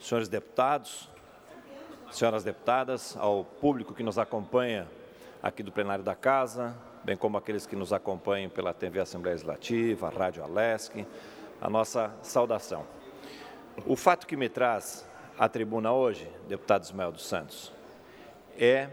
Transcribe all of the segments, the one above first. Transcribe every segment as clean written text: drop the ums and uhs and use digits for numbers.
senhores deputados, senhoras deputadas, ao público que nos acompanha aqui do plenário da Casa, bem como aqueles que nos acompanham pela TV Assembleia Legislativa, a Rádio Alesc, a nossa saudação. O fato que me traz à tribuna hoje, deputado Ismael dos Santos, é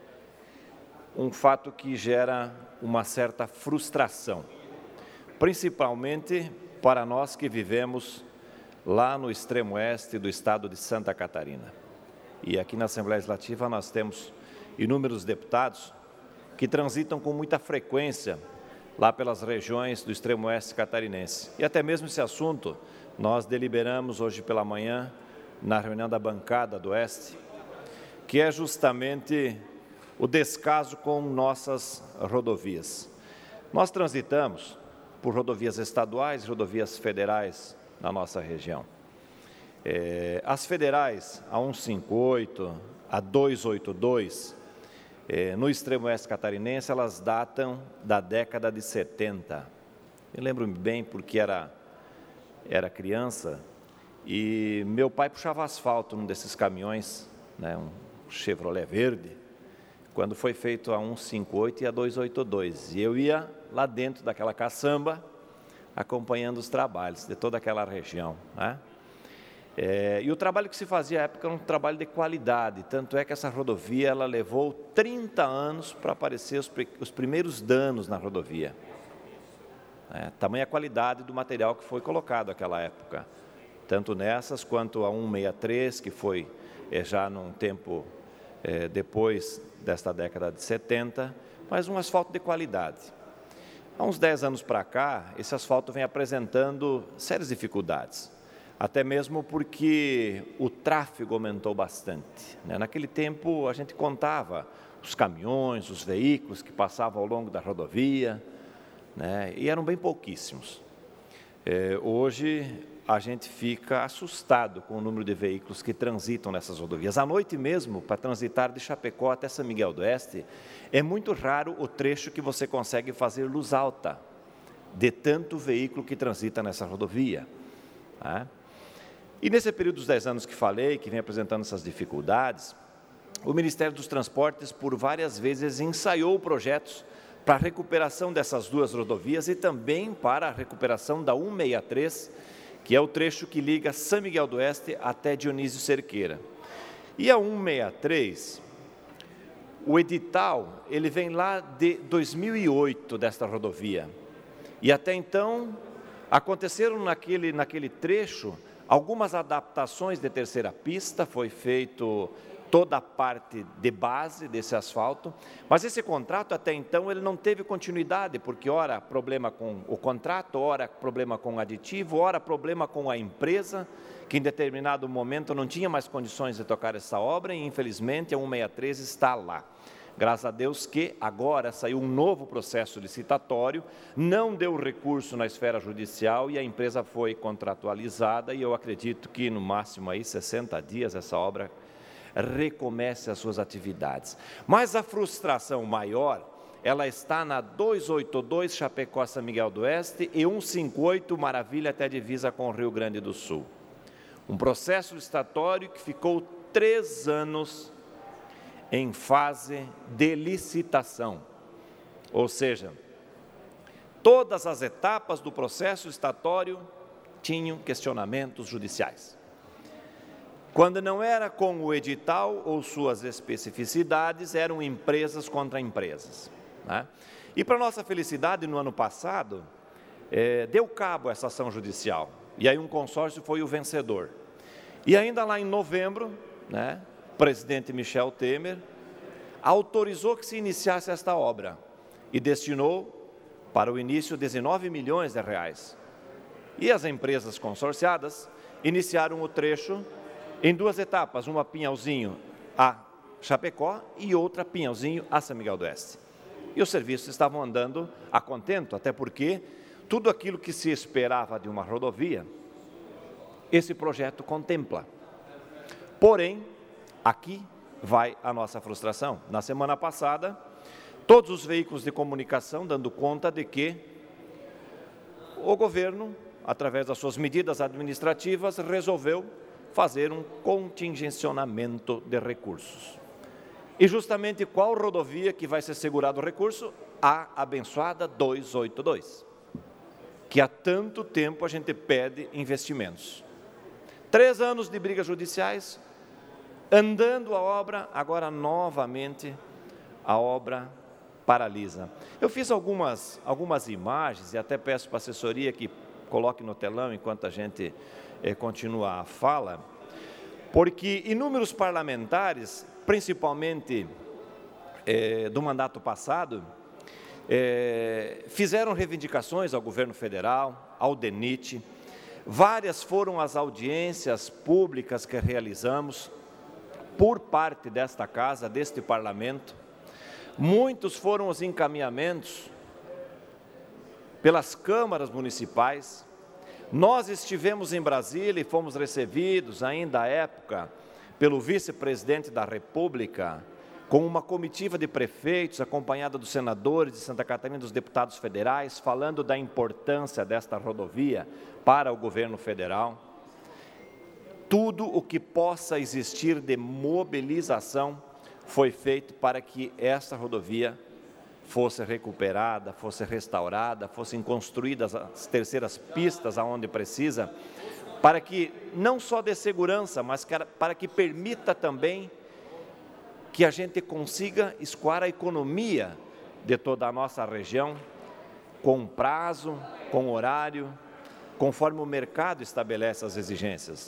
um fato que gera uma certa frustração, principalmente para nós que vivemos lá no extremo oeste do estado de Santa Catarina. E aqui na Assembleia Legislativa nós temos inúmeros deputados que transitam com muita frequência lá pelas regiões do extremo oeste catarinense. E até mesmo esse assunto nós deliberamos hoje pela manhã na reunião da bancada do Oeste, que é justamente o descaso com nossas rodovias. Nós transitamos por rodovias estaduais e rodovias federais na nossa região. As federais, a 158, a 282, no extremo oeste catarinense, elas datam da década de 70. Eu lembro-me bem porque era criança e meu pai puxava asfalto num desses caminhões, né, um Chevrolet verde, quando foi feito a 158 e a 282. E eu ia lá dentro daquela caçamba, acompanhando os trabalhos de toda aquela região, né? E o trabalho que se fazia à época era um trabalho de qualidade, tanto é que essa rodovia ela levou 30 anos para aparecer os primeiros danos na rodovia. Tamanha qualidade do material que foi colocado naquela época, tanto nessas quanto a 163, que foi já num tempo depois desta década de 70, mas um asfalto de qualidade. Há uns 10 anos para cá, esse asfalto vem apresentando sérias dificuldades, até mesmo porque o tráfego aumentou bastante, né? Naquele tempo, a gente contava os caminhões, os veículos que passavam ao longo da rodovia, né? E eram bem pouquíssimos. Hoje, a gente fica assustado com o número de veículos que transitam nessas rodovias. À noite mesmo, para transitar de Chapecó até São Miguel do Oeste, é muito raro o trecho que você consegue fazer luz alta, de tanto veículo que transita nessa rodovia, né? E nesse período dos 10 anos que falei, que vem apresentando essas dificuldades, o Ministério dos Transportes, por várias vezes, ensaiou projetos para a recuperação dessas duas rodovias e também para a recuperação da 163, que é o trecho que liga São Miguel do Oeste até Dionísio Cerqueira. E a 163, o edital, ele vem lá de 2008 desta rodovia. E até então, aconteceram naquele trecho algumas adaptações de terceira pista, foi feito toda a parte de base desse asfalto, mas esse contrato até então ele não teve continuidade, porque ora problema com o contrato, ora problema com o aditivo, ora problema com a empresa, que em determinado momento não tinha mais condições de tocar essa obra e infelizmente a 163 está lá. Graças a Deus que agora saiu um novo processo licitatório, não deu recurso na esfera judicial e a empresa foi contratualizada e eu acredito que no máximo aí 60 dias essa obra recomece as suas atividades. Mas a frustração maior, ela está na 282 Chapecó São Miguel do Oeste e 158 Maravilha até a divisa com o Rio Grande do Sul. Um processo licitatório que ficou 3 anos em fase de licitação, ou seja, todas as etapas do processo licitatório tinham questionamentos judiciais. Quando não era com o edital ou suas especificidades, eram empresas contra empresas, né? E para nossa felicidade, no ano passado, deu cabo a essa ação judicial, e aí um consórcio foi o vencedor. E ainda lá em novembro, né, o presidente Michel Temer autorizou que se iniciasse esta obra e destinou para o início 19 milhões de reais. E as empresas consorciadas iniciaram o trecho em 2 etapas, uma Pinhalzinho a Chapecó e outra Pinhalzinho a São Miguel do Oeste. E os serviços estavam andando a contento, até porque tudo aquilo que se esperava de uma rodovia, esse projeto contempla. Porém, aqui vai a nossa frustração. Na semana passada, todos os veículos de comunicação dando conta de que o governo, através das suas medidas administrativas, resolveu fazer um contingencionamento de recursos. E justamente qual rodovia que vai ser segurado o recurso? A abençoada 282, que há tanto tempo a gente pede investimentos. 3 anos de brigas judiciais, andando a obra, agora novamente a obra paralisa. Eu fiz algumas imagens e até peço para a assessoria que coloque no telão enquanto a gente continua a fala, porque inúmeros parlamentares, principalmente do mandato passado, fizeram reivindicações ao governo federal, ao DENIT. Várias foram as audiências públicas que realizamos por parte desta casa, deste parlamento. Muitos foram os encaminhamentos pelas câmaras municipais. Nós estivemos em Brasília e fomos recebidos, ainda à época, pelo vice-presidente da República, com uma comitiva de prefeitos, acompanhada dos senadores de Santa Catarina e dos deputados federais, falando da importância desta rodovia para o governo federal. Tudo o que possa existir de mobilização foi feito para que esta rodovia fosse recuperada, fosse restaurada, fossem construídas as terceiras pistas aonde precisa, para que não só dê segurança, mas para que permita também que a gente consiga escoar a economia de toda a nossa região, com prazo, com horário, conforme o mercado estabelece as exigências.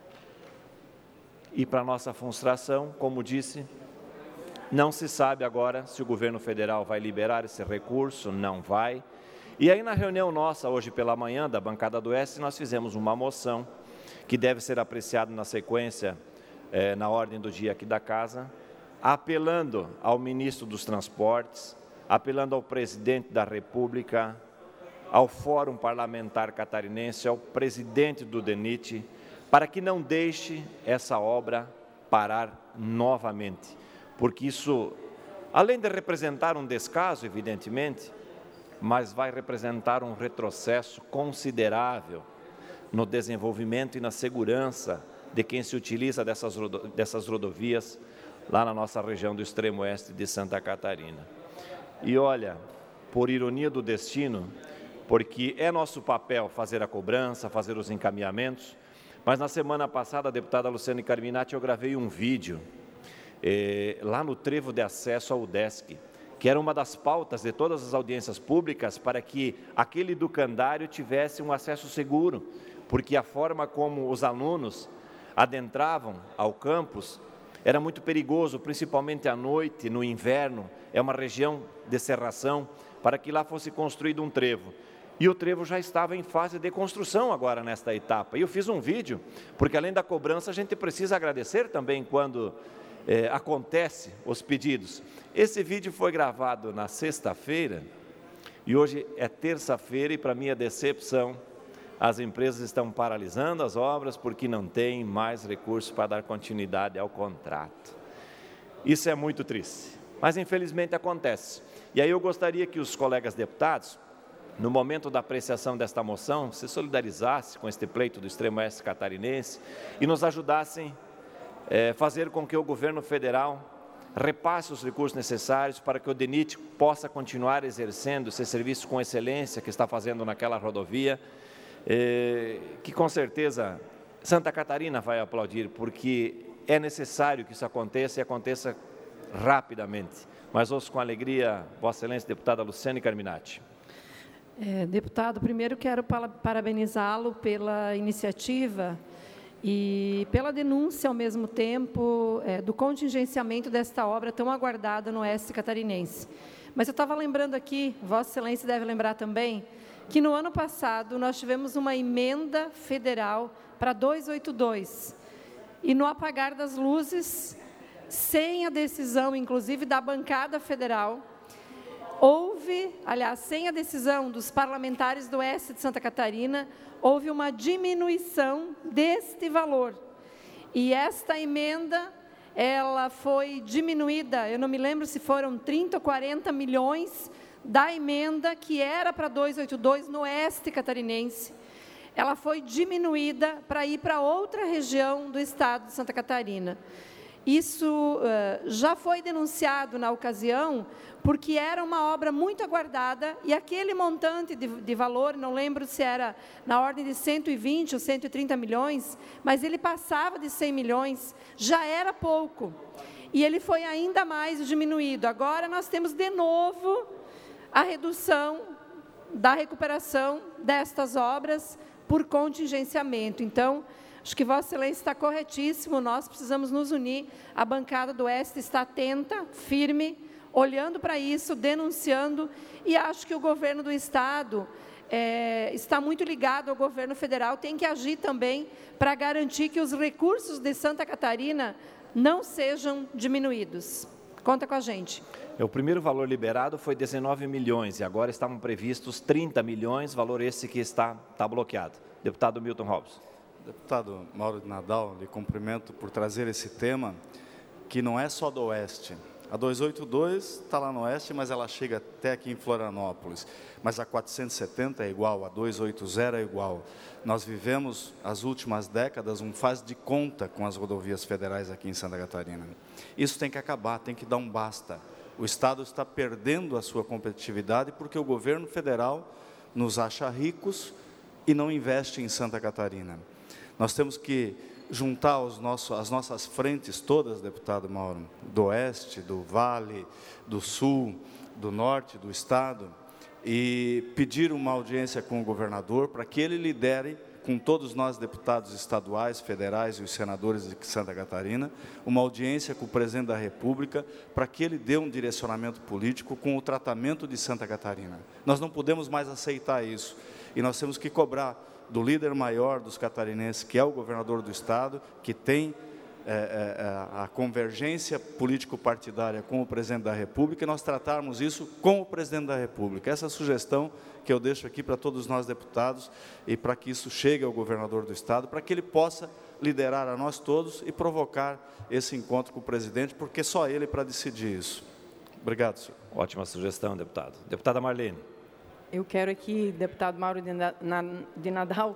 E para nossa frustração, como disse, não se sabe agora se o governo federal vai liberar esse recurso, não vai. E aí na reunião nossa, hoje pela manhã, da bancada do Oeste, nós fizemos uma moção, que deve ser apreciada na sequência, na ordem do dia aqui da casa, apelando ao ministro dos Transportes, apelando ao presidente da República, ao Fórum Parlamentar Catarinense, ao presidente do DENIT, para que não deixe essa obra parar novamente, porque isso, além de representar um descaso, evidentemente, mas vai representar um retrocesso considerável no desenvolvimento e na segurança de quem se utiliza dessas rodovias lá na nossa região do extremo oeste de Santa Catarina. E olha, por ironia do destino, porque é nosso papel fazer a cobrança, fazer os encaminhamentos, mas na semana passada, a deputada Luciane Carminati, eu gravei um vídeo lá no trevo de acesso ao UDESC, que era uma das pautas de todas as audiências públicas para que aquele educandário tivesse um acesso seguro, porque a forma como os alunos adentravam ao campus era muito perigoso, principalmente à noite, no inverno. É uma região de serração, para que lá fosse construído um trevo. E o trevo já estava em fase de construção agora nesta etapa. E eu fiz um vídeo, porque além da cobrança, a gente precisa agradecer também quando acontece os pedidos. Esse vídeo foi gravado na sexta-feira, e hoje é terça-feira, e para minha decepção, as empresas estão paralisando as obras porque não têm mais recursos para dar continuidade ao contrato. Isso é muito triste, mas infelizmente acontece. E aí eu gostaria que os colegas deputados, no momento da apreciação desta moção, se solidarizassem com este pleito do extremo oeste catarinense e nos ajudassem a fazer com que o governo federal repasse os recursos necessários para que o DENIT possa continuar exercendo esse serviço com excelência que está fazendo naquela rodovia, que com certeza Santa Catarina vai aplaudir, porque é necessário que isso aconteça e aconteça rapidamente. Mas ouço com alegria Vossa Excelência, deputada Luciane Carminati. Deputado, primeiro quero parabenizá-lo pela iniciativa e pela denúncia, ao mesmo tempo, do contingenciamento desta obra tão aguardada no oeste catarinense. Mas eu estava lembrando aqui, Vossa Excelência deve lembrar também, que no ano passado nós tivemos uma emenda federal para 282, e no apagar das luzes, sem a decisão, inclusive, da bancada federal, sem a decisão dos parlamentares do oeste de Santa Catarina, houve uma diminuição deste valor. E esta emenda, ela foi diminuída, eu não me lembro se foram 30 ou 40 milhões da emenda que era para 282 no oeste catarinense. ela foi diminuída para ir para outra região do estado de Santa Catarina. Isso já foi denunciado na ocasião, porque era uma obra muito aguardada e aquele montante de valor, não lembro se era na ordem de 120 ou 130 milhões, mas ele passava de 100 milhões, já era pouco. E ele foi ainda mais diminuído. Agora nós temos de novo a redução da recuperação destas obras por contingenciamento. Então, acho que Vossa Excelência está corretíssimo, nós precisamos nos unir, a bancada do Oeste está atenta, firme, olhando para isso, denunciando, e acho que o governo do Estado está muito ligado ao governo federal, tem que agir também para garantir que os recursos de Santa Catarina não sejam diminuídos. Conta com a gente. O primeiro valor liberado foi 19 milhões e agora estavam previstos 30 milhões, valor esse que está bloqueado. Deputado Milton Robles. Deputado Mauro de Nadal, lhe cumprimento por trazer esse tema, que não é só do Oeste. A 282 está lá no Oeste, mas ela chega até aqui em Florianópolis. Mas a 470 é igual, a 280 é igual. Nós vivemos, as últimas décadas, um faz de conta com as rodovias federais aqui em Santa Catarina. Isso tem que acabar, tem que dar um basta. O Estado está perdendo a sua competitividade porque o governo federal nos acha ricos e não investe em Santa Catarina. Nós temos que juntar as nossas frentes todas, deputado Mauro, do Oeste, do Vale, do Sul, do Norte do Estado, e pedir uma audiência com o governador para que ele lidere, com todos nós deputados estaduais, federais e os senadores de Santa Catarina, uma audiência com o presidente da República para que ele dê um direcionamento político com o tratamento de Santa Catarina. Nós não podemos mais aceitar isso e nós temos que cobrar do líder maior dos catarinenses, que é o governador do Estado, que tem a convergência político-partidária com o presidente da República, e nós tratarmos isso com o presidente da República. Essa sugestão que eu deixo aqui para todos nós deputados, e para que isso chegue ao governador do Estado, para que ele possa liderar a nós todos e provocar esse encontro com o presidente, porque só ele para decidir isso. Obrigado, senhor. Ótima sugestão, deputado. Deputada Marlene. Eu quero aqui, deputado Mauro de Nadal,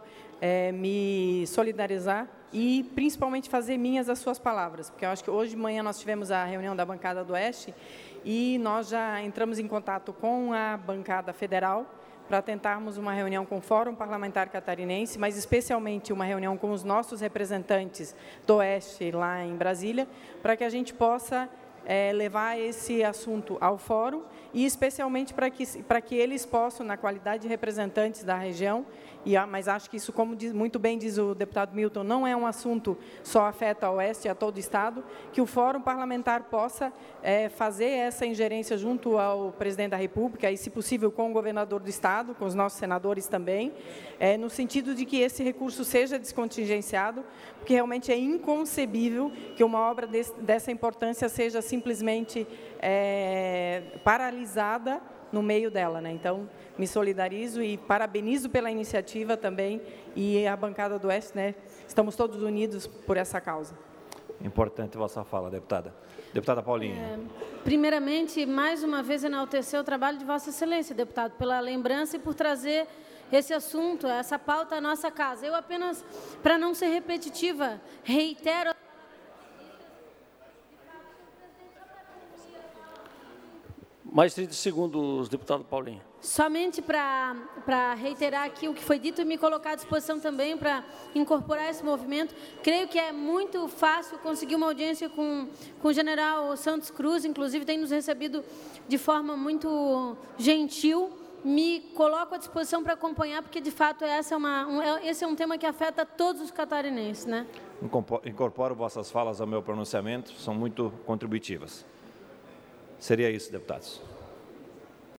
me solidarizar e principalmente fazer minhas as suas palavras, porque eu acho que hoje de manhã nós tivemos a reunião da bancada do Oeste e nós já entramos em contato com a bancada federal para tentarmos uma reunião com o Fórum Parlamentar Catarinense, mas especialmente uma reunião com os nossos representantes do Oeste lá em Brasília, para que a gente possa levar esse assunto ao fórum e especialmente para que eles possam, na qualidade de representantes da região, mas acho que isso, como muito bem diz o deputado Milton, não é um assunto só afeta ao Oeste e a todo o Estado, que o Fórum Parlamentar possa fazer essa ingerência junto ao presidente da República e, se possível, com o governador do Estado, com os nossos senadores também, no sentido de que esse recurso seja descontingenciado, porque realmente é inconcebível que uma obra dessa importância seja simplesmente paralisada no meio dela, né? Então, me solidarizo e parabenizo pela iniciativa também, e a bancada do Oeste, né? Estamos todos unidos por essa causa. Importante a vossa fala, deputada. Deputada Paulinha. Primeiramente, mais uma vez, enaltecer o trabalho de Vossa Excelência, deputado, pela lembrança e por trazer esse assunto, essa pauta à nossa casa. Eu apenas, para não ser repetitiva, reitero... Mais 30 segundos, deputado Paulinho. Somente para reiterar aqui o que foi dito e me colocar à disposição também para incorporar esse movimento. Creio que é muito fácil conseguir uma audiência com o general Santos Cruz, inclusive tem nos recebido de forma muito gentil. Me coloco à disposição para acompanhar, porque de fato esse é um tema que afeta todos os catarinenses, né? Incorporo vossas falas ao meu pronunciamento, são muito contributivas. Seria isso, deputados.